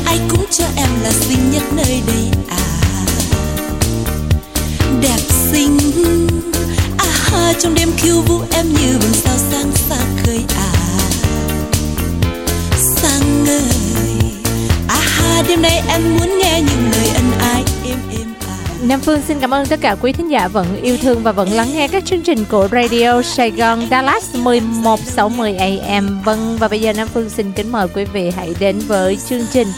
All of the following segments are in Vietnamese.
ai cũng cho em là xinh nhất nơi đây à. Đẹp xinh à, trong đêm khiêu vũ em như vầng sao sáng xa khơi à. Sáng ngời à, đêm nay em muốn nghe những lời ân ái êm êm à. Nam Phương xin cảm ơn tất cả quý thính giả vẫn yêu thương và vẫn lắng nghe các chương trình của Radio Sài Gòn Dallas 1160 AM. Vâng, và bây giờ Nam Phương xin kính mời quý vị hãy đến với chương trình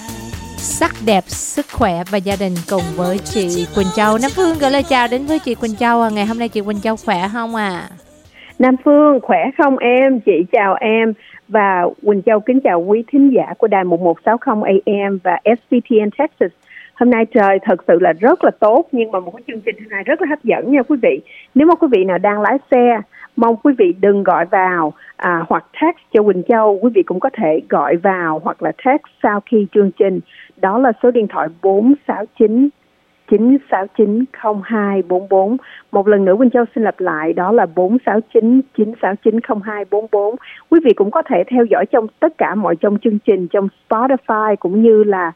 Sắc đẹp, sức khỏe và gia đình cùng với chị Quỳnh Châu. Nam Phương gửi lời chào đến với chị Quỳnh Châu. Ngày hôm nay chị Quỳnh Châu khỏe không ạ? Nam Phương khỏe không em? Chị chào em và Quỳnh Châu kính chào quý thính giả của đài 1160 AM và SPTN Texas. Hôm nay trời thật sự là rất là tốt, nhưng mà một cái chương trình hôm nay rất là hấp dẫn nha quý vị. Nếu mà quý vị nào đang lái xe, mong quý vị đừng gọi vào hoặc text cho Quỳnh Châu. Quý vị cũng có thể gọi vào hoặc là text sau khi chương trình. Đó là số điện thoại 469 969 0244. Một lần nữa Quỳnh Châu xin lặp lại, đó là 469 969 0244. Quý vị cũng có thể theo dõi trong tất cả mọi trong chương trình trong Spotify cũng như là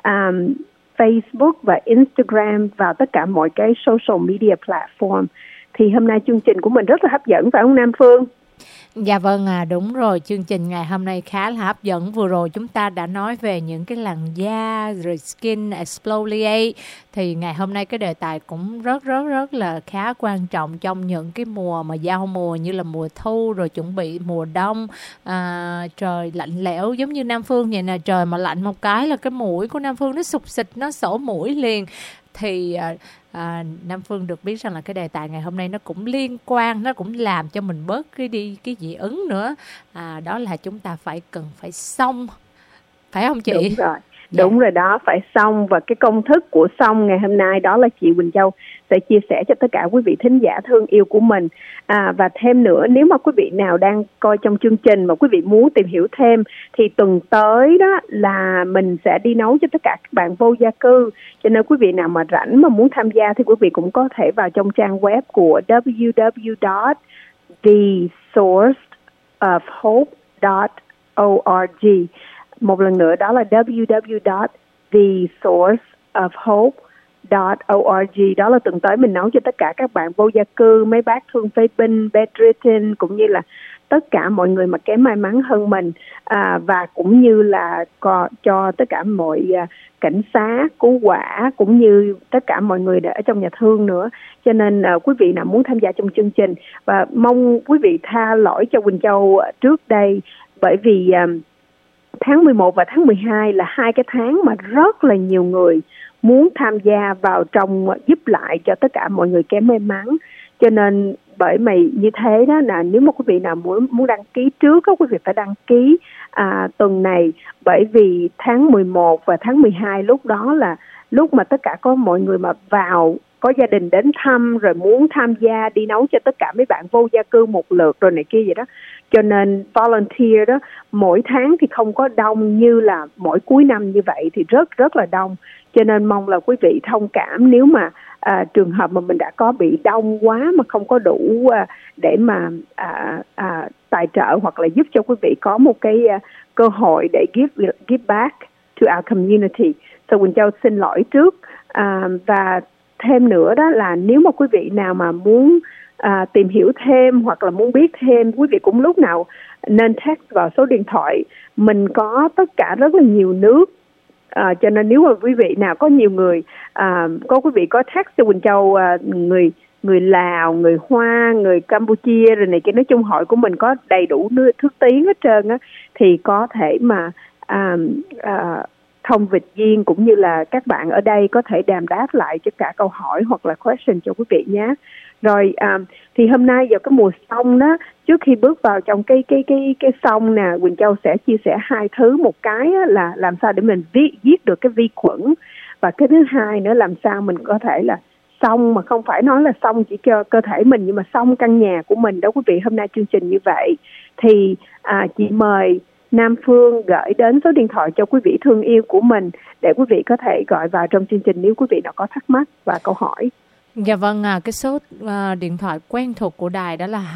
Facebook và Instagram và tất cả mọi cái social media platform. Thì hôm nay chương trình của mình rất là hấp dẫn phải không Nam Phương? Dạ vâng đúng rồi, chương trình ngày hôm nay khá là hấp dẫn. Vừa rồi chúng ta đã nói về những cái làn da rồi skin exfoliate, thì ngày hôm nay cái đề tài cũng rất là khá quan trọng trong những cái mùa mà giao mùa như là mùa thu rồi chuẩn bị mùa đông. Trời lạnh lẽo giống như Nam Phương vậy nè, trời mà lạnh một cái là cái mũi của Nam Phương nó sụp xịt, nó sổ mũi liền. Thì Nam Phương được biết rằng là cái đề tài ngày hôm nay nó cũng liên quan, nó cũng làm cho mình bớt cái dị ứng nữa. Đó là chúng ta cần phải xông, phải không chị? Đúng rồi. Đúng rồi đó, phải xông. Và cái công thức của xông ngày hôm nay đó là chị Quỳnh Châu sẽ chia sẻ cho tất cả quý vị thính giả thương yêu của mình. Và thêm nữa, nếu mà quý vị nào đang coi trong chương trình mà quý vị muốn tìm hiểu thêm thì tuần tới đó là mình sẽ đi nấu cho tất cả các bạn vô gia cư. Cho nên quý vị nào mà rảnh mà muốn tham gia thì quý vị cũng có thể vào trong trang web của www.thesourceofhope.org. Một lần nữa đó là www.thesourceofhope.org. Đó là tuần tới mình nấu cho tất cả các bạn vô gia cư, mấy bác thương phế binh, bedridden, cũng như là tất cả mọi người mà kém may mắn hơn mình, và cũng như là cho tất cả mọi cảnh sát, cứu hỏa, cũng như tất cả mọi người ở trong nhà thương nữa. Cho nên quý vị nào muốn tham gia trong chương trình, và mong quý vị tha lỗi cho Quỳnh Châu trước đây, bởi vì tháng 11 và tháng 12 là hai cái tháng mà rất là nhiều người muốn tham gia vào trong giúp lại cho tất cả mọi người kém may mắn. Cho nên bởi vì như thế đó, là nếu mà quý vị nào muốn đăng ký trước đó, quý vị phải đăng ký tuần này, bởi vì tháng 11 và tháng 12 lúc đó là lúc mà tất cả có mọi người mà vào, có gia đình đến thăm rồi muốn tham gia đi nấu cho tất cả mấy bạn vô gia cư một lượt rồi này kia vậy đó. Cho nên volunteer đó mỗi tháng thì không có đông như là mỗi cuối năm như vậy, thì rất là đông. Cho nên mong là quý vị thông cảm nếu mà trường hợp mà mình đã có bị đông quá mà không có đủ để mà tài trợ hoặc là giúp cho quý vị có một cái cơ hội để give back to our community. So Quỳnh Châu xin lỗi trước. Và thêm nữa đó là nếu mà quý vị nào mà muốn tìm hiểu thêm hoặc là muốn biết thêm, quý vị cũng lúc nào nên text vào số điện thoại. Mình có tất cả rất là nhiều nước, cho nên nếu mà quý vị nào có nhiều người, có quý vị có text cho Quỳnh Châu, người Lào, người Hoa, người Campuchia rồi này kia, nói chung hội của mình có đầy đủ thứ tiếng hết trơn á, thì có thể mà thông vịt viên cũng như là các bạn ở đây có thể đàm đáp lại cho cả câu hỏi hoặc là question cho quý vị nhé. Rồi thì hôm nay vào cái mùa xông đó, trước khi bước vào trong cái xông nè, Quỳnh Châu sẽ chia sẻ hai thứ. Một cái là làm sao để mình giết được cái vi khuẩn, và cái thứ hai nữa làm sao mình có thể là xông mà không phải nói là xông chỉ cho cơ thể mình, nhưng mà xông căn nhà của mình đó quý vị. Hôm nay chương trình như vậy thì chị mời Nam Phương gửi đến số điện thoại cho quý vị thương yêu của mình để quý vị có thể gọi vào trong chương trình nếu quý vị nào có thắc mắc và câu hỏi. Dạ vâng, cái số điện thoại quen thuộc của đài đó là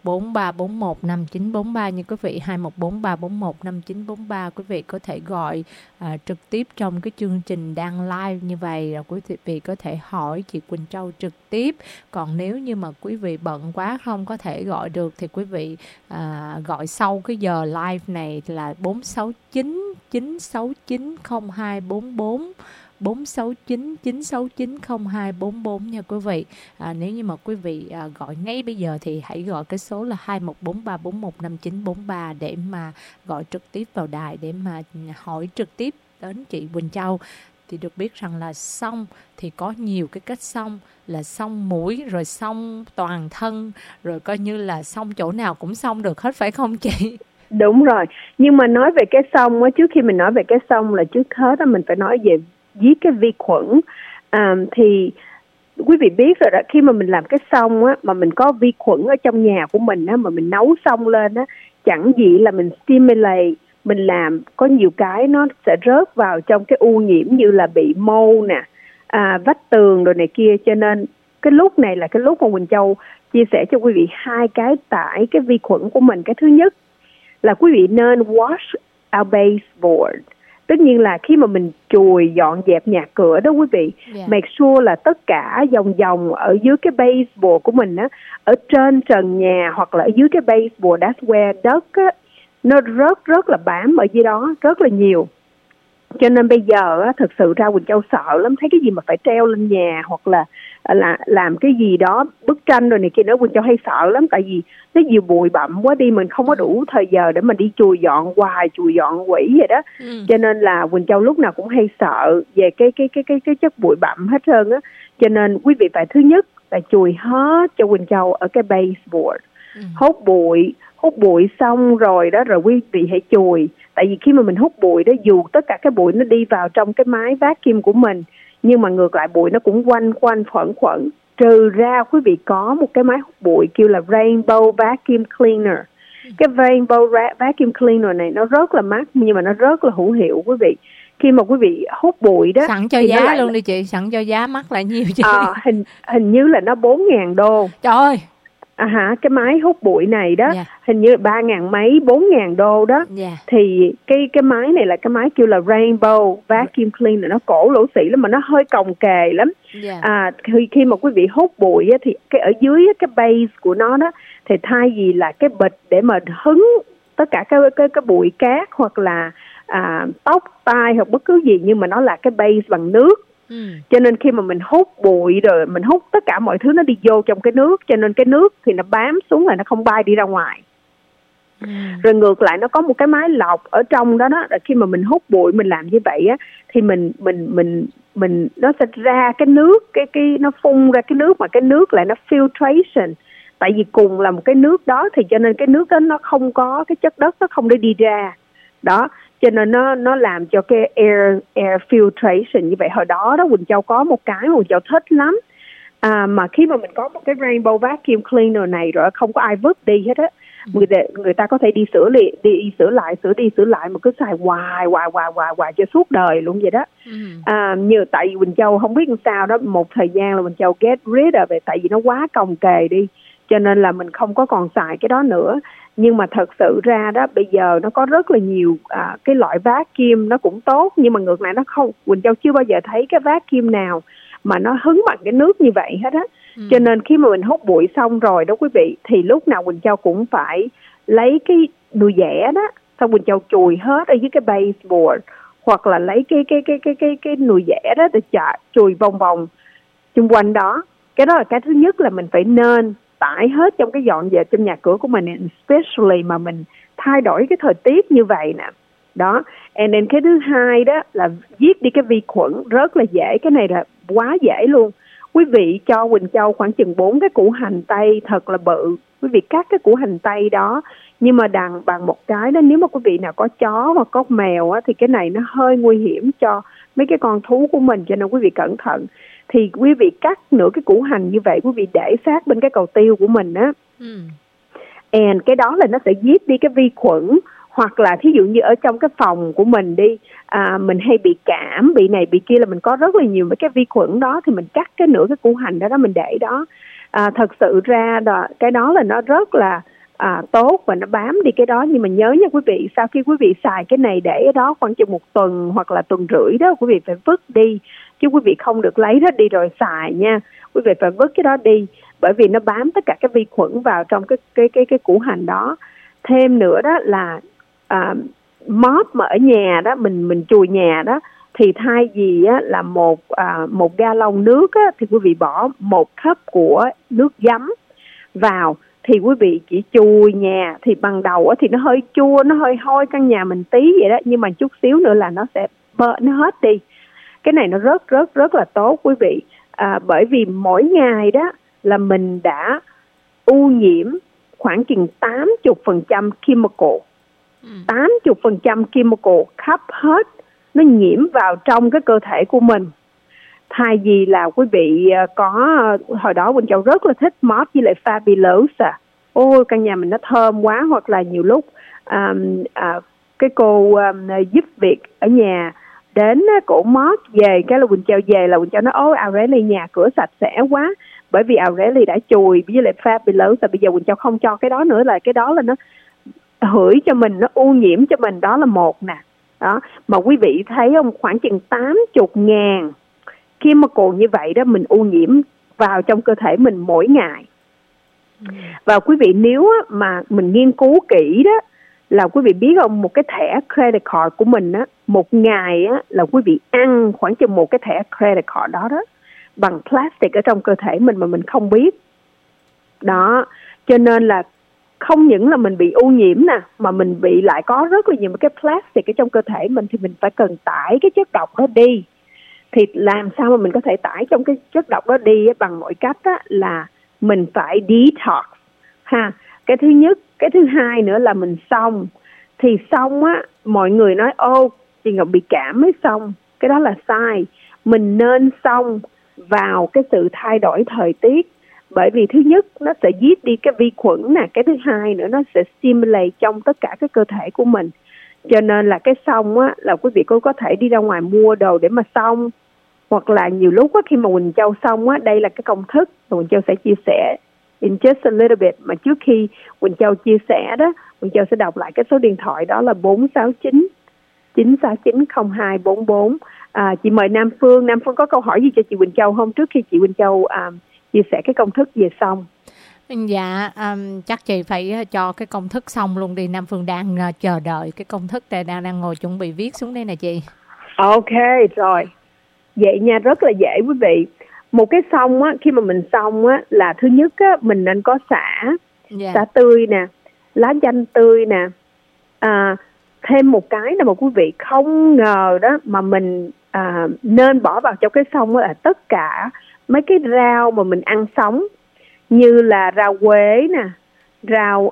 2143415943 như quý vị, 2143415943. Quý vị có thể gọi trực tiếp trong cái chương trình đang live như vậy, rồi quý vị có thể hỏi chị Quỳnh Châu trực tiếp. Còn nếu như mà quý vị bận quá không có thể gọi được thì quý vị gọi sau cái giờ live này là 469 969 0244, 469 969 0244 nha quý vị. Nếu như mà quý vị gọi ngay bây giờ thì hãy gọi cái số là 2143415943 để mà gọi trực tiếp vào đài để mà hỏi trực tiếp đến chị Quỳnh Châu. Thì được biết rằng là xông thì có nhiều cái cách xông, là xông mũi rồi xông toàn thân, rồi coi như là xông chỗ nào cũng xông được hết, phải không chị? Đúng rồi, nhưng mà nói về cái xông á, trước khi mình nói về cái xông là trước hết á mình phải nói về giết cái vi khuẩn. Thì quý vị biết rồi đó, khi mà mình làm cái xông á mà mình có vi khuẩn ở trong nhà của mình á, mà mình nấu xông lên á, chẳng gì là mình stimulate, mình làm có nhiều cái nó sẽ rớt vào trong cái u nhiễm như là bị mô nè, vách tường rồi này kia. Cho nên cái lúc này là cái lúc mà Quỳnh Châu chia sẻ cho quý vị hai cái tải cái vi khuẩn của mình. Cái thứ nhất là quý vị nên wash our baseboard. Tất nhiên là khi mà mình chùi dọn dẹp nhà cửa đó quý vị, make sure là tất cả vòng ở dưới cái baseboard của mình á, ở trên trần nhà hoặc là ở dưới cái baseboard, that's where đất á, nó rất là bám ở dưới đó rất là nhiều. Cho nên bây giờ á, thực sự ra Quỳnh Châu sợ lắm, thấy cái gì mà phải treo lên nhà hoặc là làm cái gì đó, bức tranh rồi này kia nữa, Quỳnh Châu hay sợ lắm, tại vì nó nhiều bụi bặm quá đi, mình không có đủ thời giờ để mình đi chùi dọn hoài, chùi dọn quỷ vậy đó. Cho nên là Quỳnh Châu lúc nào cũng hay sợ về cái chất bụi bặm hết trơn á. Cho nên quý vị phải thứ nhất là chùi hết cho Quỳnh Châu ở cái baseboard, hút bụi xong rồi đó, rồi quý vị hãy chùi. Tại vì khi mà mình hút bụi đó, dù tất cả cái bụi nó đi vào trong cái máy vacuum của mình, nhưng mà ngược lại bụi nó cũng quanh khuẩn. Trừ ra quý vị có một cái máy hút bụi kêu là Rainbow Vacuum Cleaner. Cái Rainbow Vacuum Cleaner này nó rất là mắc nhưng mà nó rất là hữu hiệu quý vị. Khi mà quý vị hút bụi đó, sẵn cho giá luôn đi chị, sẵn cho giá mắc lại nhiêu chị? Hình như là nó $4,000. Trời ơi. Cái máy hút bụi này đó, hình như là 3.000 mấy, $4,000 đó. Thì cái máy này là cái máy kêu là Rainbow Vacuum Cleaner, nó cổ lỗ xỉ lắm mà nó hơi cồng kềnh lắm. Khi mà quý vị hút bụi á, thì cái ở dưới cái base của nó đó, thì thay vì là cái bịch để mà hứng tất cả cái bụi cát hoặc là tóc tai hoặc bất cứ gì, nhưng mà nó là cái base bằng nước. Cho nên khi mà mình hút bụi rồi mình hút tất cả mọi thứ nó đi vô trong cái nước, cho nên cái nước thì nó bám xuống là nó không bay đi ra ngoài. Rồi ngược lại nó có một cái máy lọc ở trong đó đó, khi mà mình hút bụi mình làm như vậy á, thì mình nó sẽ ra cái nước, cái nó phun ra cái nước, mà cái nước lại nó filtration. Tại vì cùng là một cái nước đó thì cho nên cái nước đó nó không có cái chất đất, nó không để đi ra đó. Cho nên nó làm cho cái air filtration như vậy. Hồi đó Quỳnh Châu có một cái mà Quỳnh Châu thích lắm, mà khi mà mình có một cái Rainbow Vacuum Cleaner này rồi không có ai vứt đi hết á, người ta có thể đi sửa lại mà cứ xài hoài cho suốt đời luôn vậy đó. Như tại vì Quỳnh Châu không biết làm sao đó, một thời gian là Quỳnh Châu get rid of it, tại vì nó quá cồng kềnh đi, cho nên là mình không có còn xài cái đó nữa. Nhưng mà thật sự ra đó, bây giờ nó có rất là nhiều cái loại vacuum nó cũng tốt, nhưng mà ngược lại nó không, Quỳnh Châu chưa bao giờ thấy cái vacuum nào mà nó hứng bằng cái nước như vậy hết á. Cho nên khi mà mình hút bụi xong rồi đó quý vị, thì lúc nào Quỳnh Châu cũng phải lấy cái nồi dẻ đó, xong Quỳnh Châu chùi hết ở dưới cái baseboard, hoặc là lấy cái nồi dẻ đó để chùi vòng xung quanh đó. Cái đó là cái thứ nhất là mình phải nên tải hết trong cái dọn dẹp trong nhà cửa của mình, especially mà mình thay đổi cái thời tiết như vậy nè. Đó. And then cái thứ hai đó là giết đi cái vi khuẩn, rất là dễ, cái này là quá dễ luôn. Quý vị cho Quỳnh Châu khoảng chừng 4 cái củ hành tây thật là bự. Quý vị cắt cái củ hành tây đó, nhưng mà đằng bằng một cái đó, nếu mà quý vị nào có chó hoặc có mèo á, thì cái này nó hơi nguy hiểm cho mấy cái con thú của mình, cho nên quý vị cẩn thận. Thì quý vị cắt nửa cái củ hành như vậy, quý vị để sát bên cái cầu tiêu của mình á. And cái đó là nó sẽ giết đi cái vi khuẩn, Hoặc là thí dụ như ở trong cái phòng của mình đi, mình hay bị cảm, bị này bị kia, là mình có rất là nhiều mấy cái vi khuẩn đó, thì mình cắt cái nửa cái củ hành đó mình để đó. Thật sự ra cái đó là nó rất là tốt và nó bám đi cái đó. Nhưng mà nhớ nha quý vị, sau khi quý vị xài cái này để ở đó khoảng chừng 1 tuần hoặc là tuần rưỡi đó, quý vị phải vứt đi, chứ quý vị không được lấy nó đi rồi xài nha. Quý vị phải vứt cái đó đi, bởi vì nó bám tất cả cái vi khuẩn vào trong cái củ hành đó. Thêm nữa đó là mop mà ở nhà đó, mình chùi nhà đó, thì thay vì á, là một gallon nước á, thì quý vị bỏ 1 cup của nước giấm vào, thì quý vị chỉ chùi nhà. Thì ban đầu á, thì nó hơi chua, nó hơi hôi căn nhà mình tí vậy đó, nhưng mà chút xíu nữa là nó sẽ nó hết đi. Cái này nó rất là tốt quý vị, bởi vì mỗi ngày đó là mình đã ô nhiễm khoảng chừng 80% chemical. 80% chemical khắp hết, nó nhiễm vào trong cái cơ thể của mình. Thay vì là quý vị hồi đó Quỳnh Châu rất là thích mop với lại Fabulosa. Ôi căn nhà mình nó thơm quá. Hoặc là nhiều lúc cái cô giúp việc ở nhà đến cổ mop về, cái là Quỳnh Châu về là Quỳnh Châu nói ôi Aurelie nhà cửa sạch sẽ quá, bởi vì Aurelie đã chùi với lại Fabulosa. Bây giờ Quỳnh Châu không cho cái đó nữa, là cái đó là nó hửi cho mình, nó ô nhiễm cho mình, đó là một nè. Đó, mà quý vị thấy không, khoảng chừng 80.000 chemical như vậy đó, mình ô nhiễm vào trong cơ thể mình mỗi ngày. Và quý vị nếu mà mình nghiên cứu kỹ đó, là quý vị biết không, một cái thẻ credit card của mình á, một ngày á, là quý vị ăn khoảng chừng một cái thẻ credit card đó bằng plastic ở trong cơ thể mình mà mình không biết. Đó, cho nên là không những là mình bị ô nhiễm nè, mà mình bị lại có rất là nhiều cái plastic ở trong cơ thể mình, thì mình phải cần tải cái chất độc đó đi. Thì làm sao mà mình có thể tải trong cái chất độc đó đi bằng mọi cách á, là mình phải detox ha. Cái thứ nhất, cái thứ hai nữa là mình xông. Thì xông á, mọi người nói ô chị Ngọc bị cảm mới xông, cái đó là sai. Mình nên xông vào cái sự thay đổi thời tiết, bởi vì thứ nhất nó sẽ giết đi cái vi khuẩn nè, cái thứ hai nữa nó sẽ stimulate trong tất cả cái cơ thể của mình. Cho nên là cái xông á, là quý vị có thể đi ra ngoài mua đồ để mà xông, hoặc là nhiều lúc á, khi mà Quỳnh Châu xông á, đây là cái công thức mà Quỳnh Châu sẽ chia sẻ in just a little bit. Mà trước khi Quỳnh Châu chia sẻ đó, Quỳnh Châu sẽ đọc lại cái số điện thoại đó là 469 969 0244. Chị mời Nam Phương. Nam Phương có câu hỏi gì cho chị Quỳnh Châu không, trước khi chị Quỳnh Châu chia sẻ cái công thức về xong? Dạ, chắc chị phải cho cái công thức xong luôn đi. Nam Phương đang chờ đợi cái công thức này, đang ngồi chuẩn bị viết xuống đây nè chị. Ok, rồi. Vậy nha, rất là dễ quý vị. Một cái xong á, khi mà mình xong á, là thứ nhất á, mình nên có xả tươi nè, lá chanh tươi nè. Thêm một cái là một quý vị không ngờ đó, mà mình nên bỏ vào trong cái xong là tất cả mấy cái rau mà mình ăn sống, như là rau quế nè, rau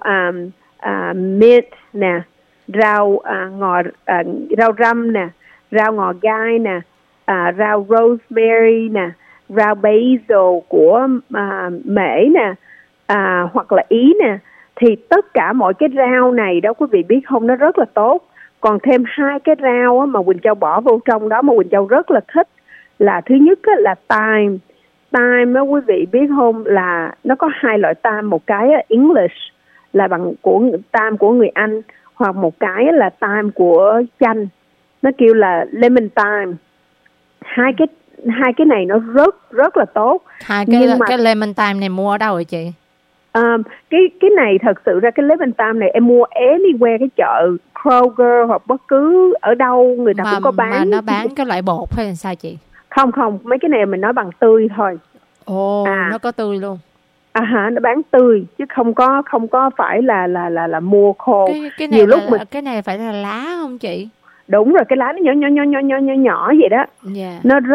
mint nè, rau rau răm nè, rau ngò gai nè, rau rosemary nè, rau basil của Mễ nè, hoặc là Ý nè. Thì tất cả mọi cái rau này đó quý vị biết không, nó rất là tốt. Còn thêm 2 cái rau á, mà Quỳnh Châu bỏ vô trong đó mà Quỳnh Châu rất là thích, là thứ nhất á, là thyme. Thyme á, quý vị biết không, là nó có 2 loại thyme. Một cái English là bằng thyme của người Anh, hoặc một cái là thyme của chanh, nó kêu là lemon thyme. Hai cái này nó rất là tốt. Cái lemon thyme này mua ở đâu rồi chị? Cái này thật sự ra cái lemon thyme này em mua anywhere, cái chợ Kroger hoặc bất cứ ở đâu người ta cũng có bán. Mà nó bán cái loại bột hay là sao chị? Không, mấy cái này mình nói bằng tươi thôi. Nó có tươi luôn. Nó bán tươi chứ không có phải là mua khô. Cái này nhiều lúc cái này phải là lá không chị? Đúng rồi, cái lá nó nhỏ vậy đó. Yeah. Nó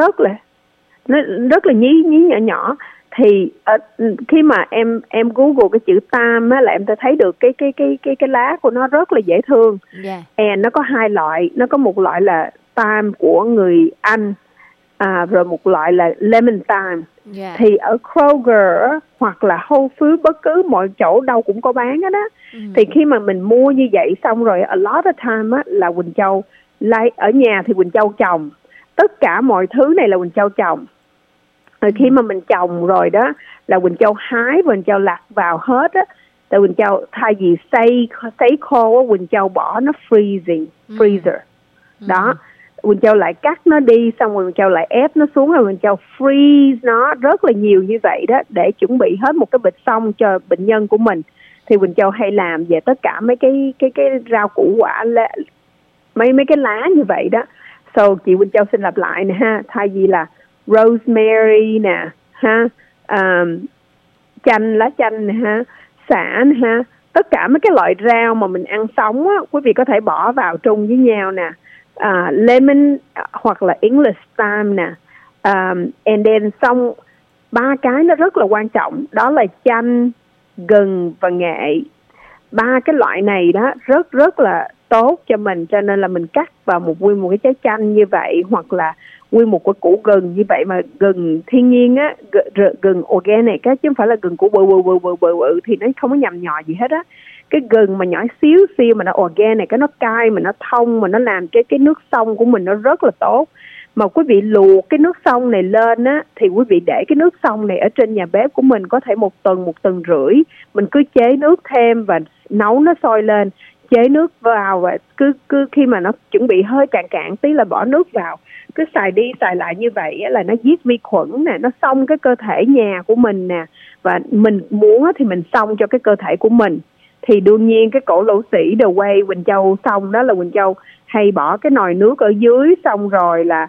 rất là nhí nhỏ. Thì khi mà em Google cái chữ thyme á, là em sẽ thấy được cái lá của nó rất là dễ thương. Yeah. Nó có 2 loại, nó có một loại là thyme của người Anh, rồi một loại là lemon thyme. Thì ở Kroger hoặc là Whole Foods, bất cứ mọi chỗ đâu cũng có bán hết á. Thì khi mà mình mua như vậy xong rồi, a lot of time á, là Quỳnh Châu lấy ở nhà thì Quỳnh Châu trồng. Tất cả mọi thứ này là Quỳnh Châu trồng. Rồi khi mà mình trồng rồi đó là Quỳnh Châu hái, Quỳnh Châu lặt vào hết á. Tại Quỳnh Châu thay vì sấy khô á, Quỳnh Châu bỏ nó freezer. Đó, Quỳnh Châu lại cắt nó đi, xong rồi Quỳnh Châu lại ép nó xuống, rồi Quỳnh Châu freeze nó rất là nhiều như vậy đó, để chuẩn bị hết một cái bịch xong cho bệnh nhân của mình. Thì Quỳnh Châu hay làm về tất cả mấy cái rau củ quả, mấy cái lá như vậy đó. So chị Quỳnh Châu xin lặp lại nè ha, thay vì là rosemary nè ha, lá chanh nè ha, sả nè ha, tất cả mấy cái loại rau mà mình ăn sống á, quý vị có thể bỏ vào chung với nhau nè. Lemon hoặc là English thyme nè, and then xong 3 cái nó rất là quan trọng, đó là chanh, gừng và nghệ. 3 cái loại này đó rất là tốt cho mình, cho nên là mình cắt vào nguyên một cái trái chanh như vậy, hoặc là nguyên một cái củ gừng như vậy, mà gừng thiên nhiên á, gừng organic á, chứ không phải là gừng củ bự thì nó không có nhằm nhò gì hết á. Cái gừng mà nhỏ xíu mà nó organic, cái nó cay mà nó thông, mà nó làm cái nước xông của mình nó rất là tốt. Mà quý vị luộc cái nước xông này lên á, thì quý vị để cái nước xông này ở trên nhà bếp của mình có thể 1 tuần rưỡi. Mình cứ chế nước thêm và nấu nó sôi lên, chế nước vào, và cứ khi mà nó chuẩn bị hơi cạn tí là bỏ nước vào. Cứ xài đi xài lại như vậy á, là nó giết vi khuẩn nè, nó xông cái cơ thể nhà của mình nè. Và mình muốn á, thì mình xông cho cái cơ thể của mình. Thì đương nhiên cái cổ lỗ sĩ The Way Quỳnh Châu xong đó là Quỳnh Châu hay bỏ cái nồi nước ở dưới, xong rồi là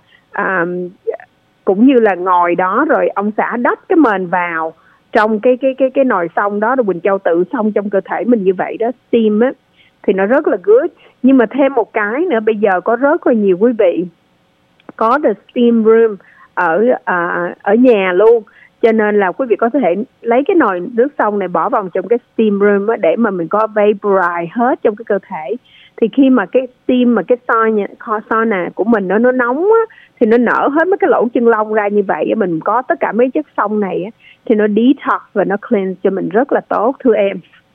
cũng như là ngồi đó, rồi ông xã đắp cái mền vào trong cái nồi xong đó, rồi Quỳnh Châu tự xông trong cơ thể mình như vậy đó, steam á, thì nó rất là good. Nhưng mà thêm một cái nữa, bây giờ có rất là nhiều quý vị có the steam room ở nhà luôn, cho nên là quý vị có thể lấy cái nồi nước xông này bỏ vào trong cái steam room á, để mà mình có vaporize hết trong cái cơ thể. Thì khi mà cái steam, mà cái sauna của mình nó nóng á, thì nó nở hết mấy cái lỗ chân lông ra như vậy. Mình có tất cả mấy chất xông này á, thì nó detox và nó cleanse cho mình rất là tốt, thưa em.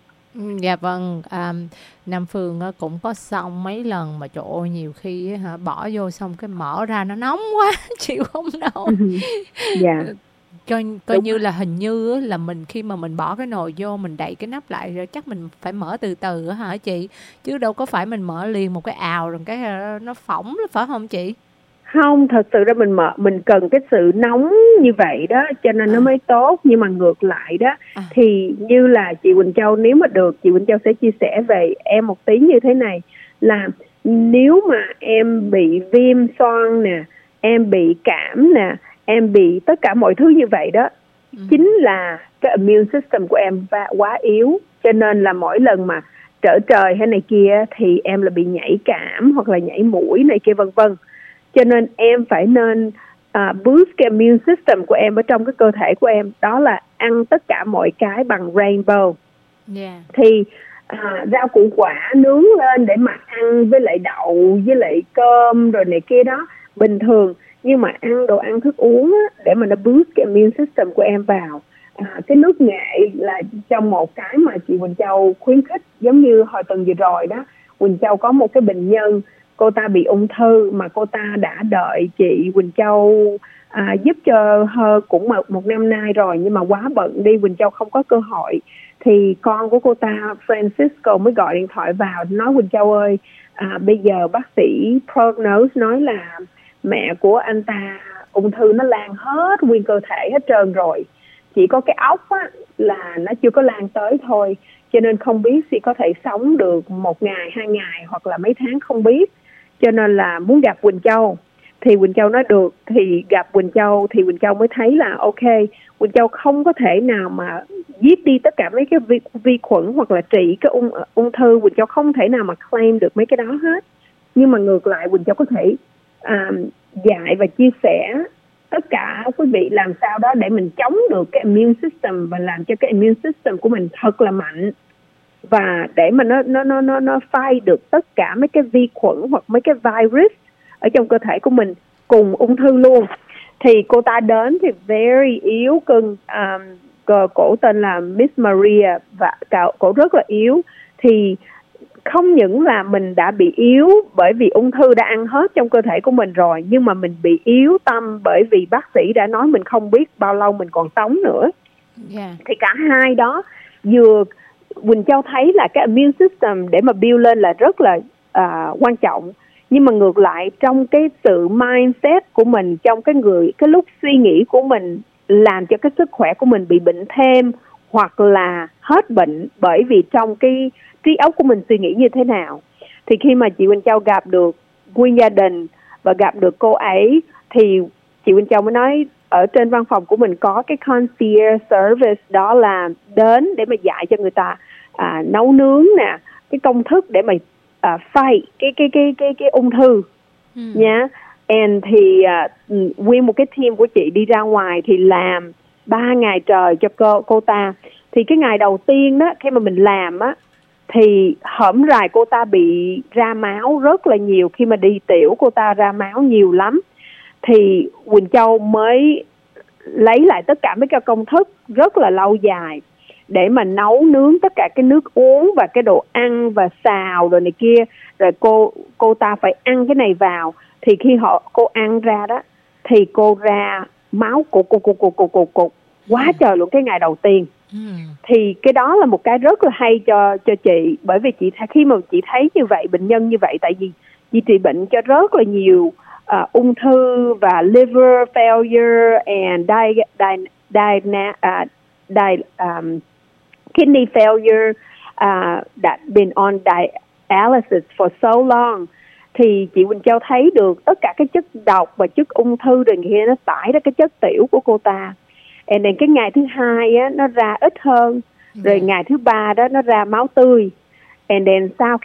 Dạ vâng, Nam Phương cũng có xong mấy lần mà trời ơi, nhiều khi bỏ vô xong cái mở ra nó nóng quá chịu không nổi. Dạ. Coi như là hình như là mình khi mà mình bỏ cái nồi vô, mình đậy cái nắp lại rồi chắc mình phải mở từ từ hả chị, chứ đâu có phải mình mở liền một cái ào rồi cái nó phỏng, phải không chị? Không, thật sự ra mình cần cái sự nóng như vậy đó, cho nên nó mới tốt. Nhưng mà ngược lại đó, thì như là chị Quỳnh Châu, nếu mà được, chị Quỳnh Châu sẽ chia sẻ về em một tí như thế này, là nếu mà em bị viêm xoang nè, em bị cảm nè, em bị tất cả mọi thứ như vậy đó, chính là cái immune system của em quá yếu. Cho nên là mỗi lần mà trở trời hay này kia thì em là bị nhảy cảm hoặc là nhảy mũi này kia vân vân. Cho nên em phải nên boost cái immune system của em ở trong cái cơ thể của em, đó là ăn tất cả mọi cái bằng rainbow. Thì rau củ quả nướng lên để mà ăn với lại đậu với lại cơm rồi này kia đó bình thường, nhưng mà ăn đồ ăn thức uống á, để mà nó boost cái immune system của em vào. Cái nước nghệ là trong một cái mà chị Quỳnh Châu khuyến khích. Giống như hồi tuần vừa rồi đó, Quỳnh Châu có một cái bệnh nhân, cô ta bị ung thư mà cô ta đã đợi chị Quỳnh Châu giúp cho cũng một năm nay rồi, nhưng mà quá bận đi, Quỳnh Châu không có cơ hội. Thì con của cô ta Francisco mới gọi điện thoại vào nói Quỳnh Châu ơi, bây giờ bác sĩ prognose nói là mẹ của anh ta ung thư nó lan hết nguyên cơ thể hết trơn rồi, chỉ có cái óc á là nó chưa có lan tới thôi, cho nên không biết si có thể sống được 1 ngày 2 ngày hoặc là mấy tháng không biết, cho nên là muốn gặp Quỳnh Châu. Thì Quỳnh Châu nói được, thì gặp Quỳnh Châu thì Quỳnh Châu mới thấy là ok, Quỳnh Châu không có thể nào mà giết đi tất cả mấy cái vi khuẩn hoặc là trị cái ung thư, Quỳnh Châu không thể nào mà claim được mấy cái đó hết. Nhưng mà ngược lại Quỳnh Châu có thể dạy và chia sẻ tất cả quý vị làm sao đó để mình chống được cái immune system và làm cho cái immune system của mình thật là mạnh, và để mà nó fight được tất cả mấy cái vi khuẩn hoặc mấy cái virus ở trong cơ thể của mình cùng ung thư luôn. Thì cô ta đến thì very yếu cưng, cổ tên là Miss Maria và cổ rất là yếu. Thì không những là mình đã bị yếu bởi vì ung thư đã ăn hết trong cơ thể của mình rồi, nhưng mà mình bị yếu tâm bởi vì bác sĩ đã nói mình không biết bao lâu mình còn sống nữa. Thì cả hai đó vừa Quỳnh Châu thấy là cái immune system để mà build lên là rất là quan trọng, nhưng mà ngược lại trong cái sự mindset của mình, trong cái lúc suy nghĩ của mình làm cho cái sức khỏe của mình bị bệnh thêm hoặc là hết bệnh bởi vì trong cái trí óc của mình suy nghĩ như thế nào. Thì khi mà chị Quỳnh Châu gặp được nguyên gia đình và gặp được cô ấy thì chị Quỳnh Châu mới nói ở trên văn phòng của mình có cái concierge service, đó là đến để mà dạy cho người ta nấu nướng nè, cái công thức để mà fight cái ung thư nha. And thì nguyên một cái team của chị đi ra ngoài thì làm 3 ngày trời cho cô ta. Thì cái ngày đầu tiên đó khi mà mình làm á thì hổm rày cô ta bị ra máu rất là nhiều, khi mà đi tiểu cô ta ra máu nhiều lắm. Thì Quỳnh Châu mới lấy lại tất cả mấy cái công thức rất là lâu dài để mà nấu nướng tất cả cái nước uống và cái đồ ăn và xào rồi này kia, rồi cô ta phải ăn cái này vào. Thì khi cô ăn ra đó thì cô ra máu cục quá trời luôn cái ngày đầu tiên. Thì cái đó là một cái rất là hay cho chị, bởi vì khi mà chị thấy như vậy, bệnh nhân như vậy, tại vì chị trị bệnh cho rất là nhiều ung thư và liver failure and kidney failure that been on dialysis for so long. Thì chị Quỳnh Châu thấy được tất cả cái chất độc và chất ung thư rồi kia nó tải ra cái chất tiểu của cô ta. And then cái ngày thứ hai á, nó ra ít hơn, rồi ngày thứ ba đó nó ra máu tươi. And then sau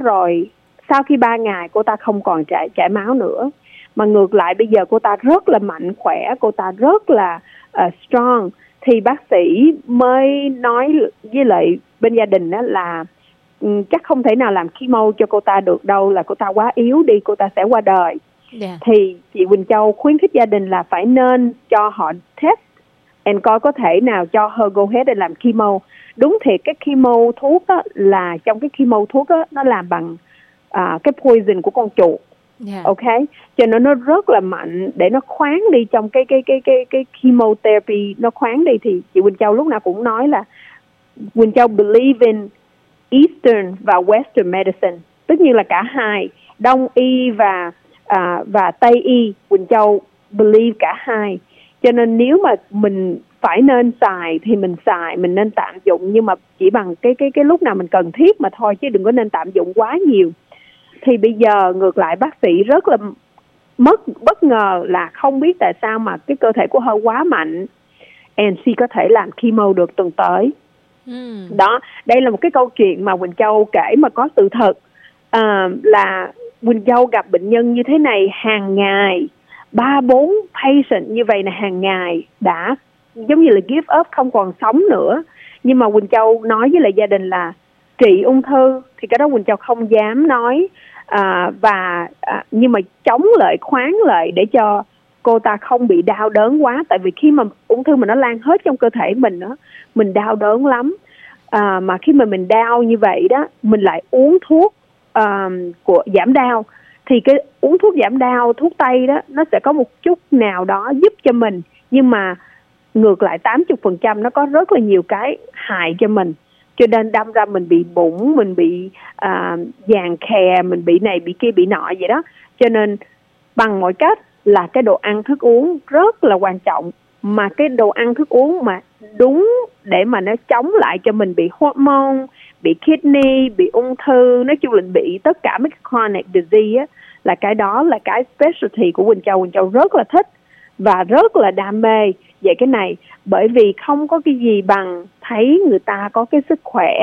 khi 3 ngày cô ta không còn chảy máu nữa, mà ngược lại bây giờ cô ta rất là mạnh khỏe, cô ta rất là strong. Thì bác sĩ mới nói với lại bên gia đình đó là chắc không thể nào làm chemo cho cô ta được đâu, là cô ta quá yếu đi, cô ta sẽ qua đời. Thì chị Quỳnh Châu khuyến khích gia đình là phải nên cho họ test and coi có thể nào cho her go ahead để làm chemo. Đúng thiệt, cái chemo thuốc đó là trong cái chemo thuốc đó, nó làm bằng cái poison của con chuột. Ok, cho nên nó rất là mạnh để nó khoáng đi trong cái chemotherapy, nó khoáng đi. Thì chị Quỳnh Châu lúc nào cũng nói là Quỳnh Châu believe in Eastern và Western medicine, tất nhiên là cả hai, Đông y và Tây y. Quỳnh Châu believe cả hai, cho nên nếu mà mình phải nên xài thì mình xài, mình nên tạm dụng, nhưng mà chỉ bằng cái lúc nào mình cần thiết mà thôi, chứ đừng có nên tạm dụng quá nhiều. Thì bây giờ ngược lại bác sĩ rất là bất ngờ là không biết tại sao mà cái cơ thể của hơi quá mạnh, and she có thể làm chemo được tuần tới. Đó, đây là một cái câu chuyện mà Quỳnh Châu kể mà có sự thật, là Quỳnh Châu gặp bệnh nhân như thế này hàng ngày, 3-4 patient như vậy là hàng ngày, đã giống như là give up, không còn sống nữa. Nhưng mà Quỳnh Châu nói với lại gia đình là trị ung thư thì cái đó Quỳnh Châu không dám nói, nhưng mà chống lại, khoáng lại để cho cô ta không bị đau đớn quá. Tại vì khi mà ung thư mà nó lan hết trong cơ thể mình đó, mình đau đớn lắm. Mà khi mà mình đau như vậy đó, mình lại uống thuốc của giảm đau, thì cái uống thuốc giảm đau, thuốc tây đó, nó sẽ có một chút nào đó giúp cho mình, nhưng mà ngược lại 80% nó có rất là nhiều cái hại cho mình. Cho nên đâm ra mình bị bụng, mình bị vàng khè, mình bị này, bị kia, bị nọ vậy đó. Cho nên bằng mọi cách là cái đồ ăn thức uống rất là quan trọng. Mà cái đồ ăn thức uống mà đúng để mà nó chống lại cho mình bị hormone, bị kidney, bị ung thư, nói chung là bị tất cả mấy cái chronic disease á, là cái đó là cái specialty của Quỳnh Châu. Quỳnh Châu rất là thích và rất là đam mê về cái này, bởi vì không có cái gì bằng thấy người ta có cái sức khỏe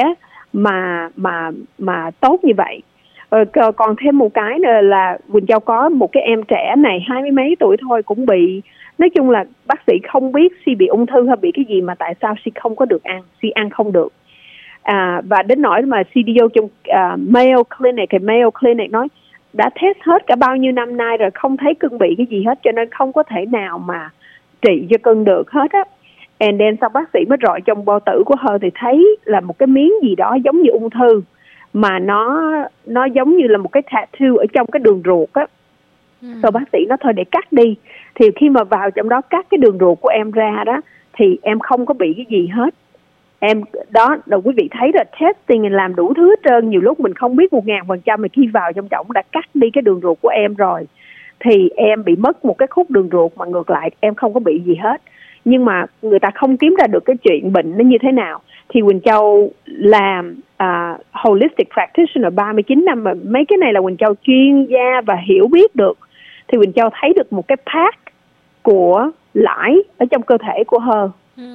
mà tốt như vậy. Còn thêm một cái nữa là Quỳnh Châu có một cái em trẻ này 20 mấy tuổi thôi, cũng bị, nói chung là bác sĩ không biết she bị ung thư hay bị cái gì mà tại sao she không có được ăn, she ăn không được. Và đến nỗi mà she đi vô trong Mayo Clinic, nói đã test hết cả bao nhiêu năm nay rồi, không thấy cưng bị cái gì hết, cho nên không có thể nào mà trị cho cưng được hết á. And then sau bác sĩ mới rọi trong bao tử của Hơ thì thấy là một cái miếng gì đó giống như ung thư, mà nó giống như là một cái tattoo ở trong cái đường ruột á. Sau bác sĩ nói thôi để cắt đi. Thì khi mà vào trong đó cắt cái đường ruột của em ra đó thì em không có bị cái gì hết. Em đó là quý vị thấy là testing làm đủ thứ hết trơn, nhiều lúc mình không biết 1000% mà khi vào trong trọng đã cắt đi cái đường ruột của em rồi thì em bị mất một cái khúc đường ruột, mà ngược lại em không có bị gì hết. Nhưng mà người ta không kiếm ra được cái chuyện bệnh nó như thế nào. Thì Quỳnh Châu làm holistic practitioner 39 năm, mà mấy cái này là Quỳnh Châu chuyên gia và hiểu biết được. Thì Quỳnh Châu thấy được một cái path của lãi ở trong cơ thể của Hơ.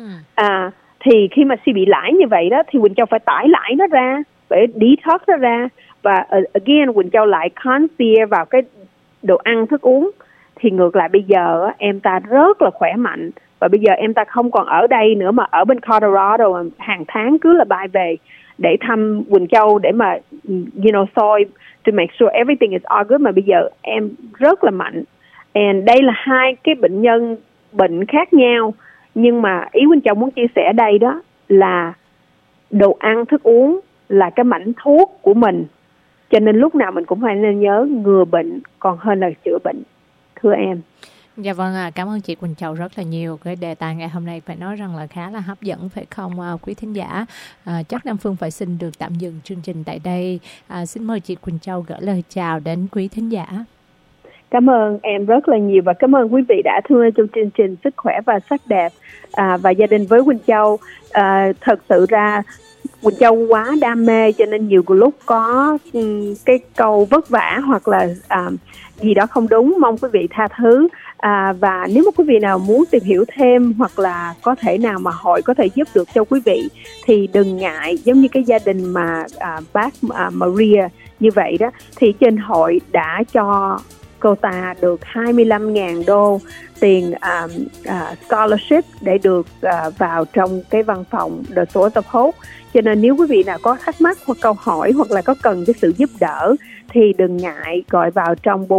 Thì khi mà suy bị lãi như vậy đó thì Quỳnh Châu phải tải lãi nó ra, phải detox nó ra. Và again Quỳnh Châu lại consider vào cái đồ ăn thức uống. Thì ngược lại bây giờ em ta rất là khỏe mạnh. Và bây giờ em ta không còn ở đây nữa mà ở bên Colorado, hàng tháng cứ là bay về để thăm Quỳnh Châu để mà soi to make sure everything is all good. Mà bây giờ em rất là mạnh. And đây là hai cái bệnh khác nhau. Nhưng mà ý Quỳnh Châu muốn chia sẻ ở đây đó là đồ ăn thức uống là cái mảnh thuốc của mình. Cho nên lúc nào mình cũng phải nên nhớ ngừa bệnh còn hơn là chữa bệnh. Thưa em. Dạ vâng, cảm ơn chị Quỳnh Châu rất là nhiều. Cái đề tài ngày hôm nay phải nói rằng là khá là hấp dẫn phải không quý thính giả? Chắc Nam Phương phải xin được tạm dừng chương trình tại đây. Xin mời chị Quỳnh Châu gửi lời chào đến quý thính giả. Cảm ơn em rất là nhiều và cảm ơn quý vị đã thương trong chương trình Sức Khỏe và Sắc Đẹp và gia đình với Quỳnh Châu. Thật sự ra Quỳnh Châu quá đam mê cho nên nhiều lúc có cái câu vất vả hoặc là gì đó không đúng, mong quý vị tha thứ. Và nếu mà quý vị nào muốn tìm hiểu thêm hoặc là có thể nào mà hội có thể giúp được cho quý vị thì đừng ngại, giống như cái gia đình mà bác Maria như vậy đó, thì trên hội đã cho cô ta được $25,000 tiền scholarship để được vào trong cái văn phòng The Source of Hope. Cho nên nếu quý vị nào có thắc mắc hoặc câu hỏi hoặc là có cần cái sự giúp đỡ thì đừng ngại gọi vào trong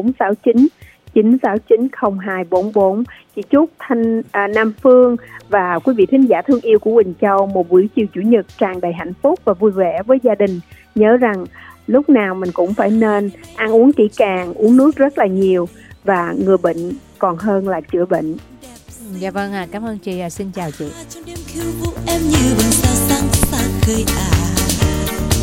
469-969-0244. Chị chúc Nam Phương và quý vị thính giả thương yêu của Quỳnh Châu một buổi chiều Chủ nhật tràn đầy hạnh phúc và vui vẻ với gia đình. Nhớ rằng lúc nào mình cũng phải nên ăn uống kỹ càng, uống nước rất là nhiều và ngừa bệnh còn hơn là chữa bệnh. Dạ vâng, cảm ơn chị, xin chào chị.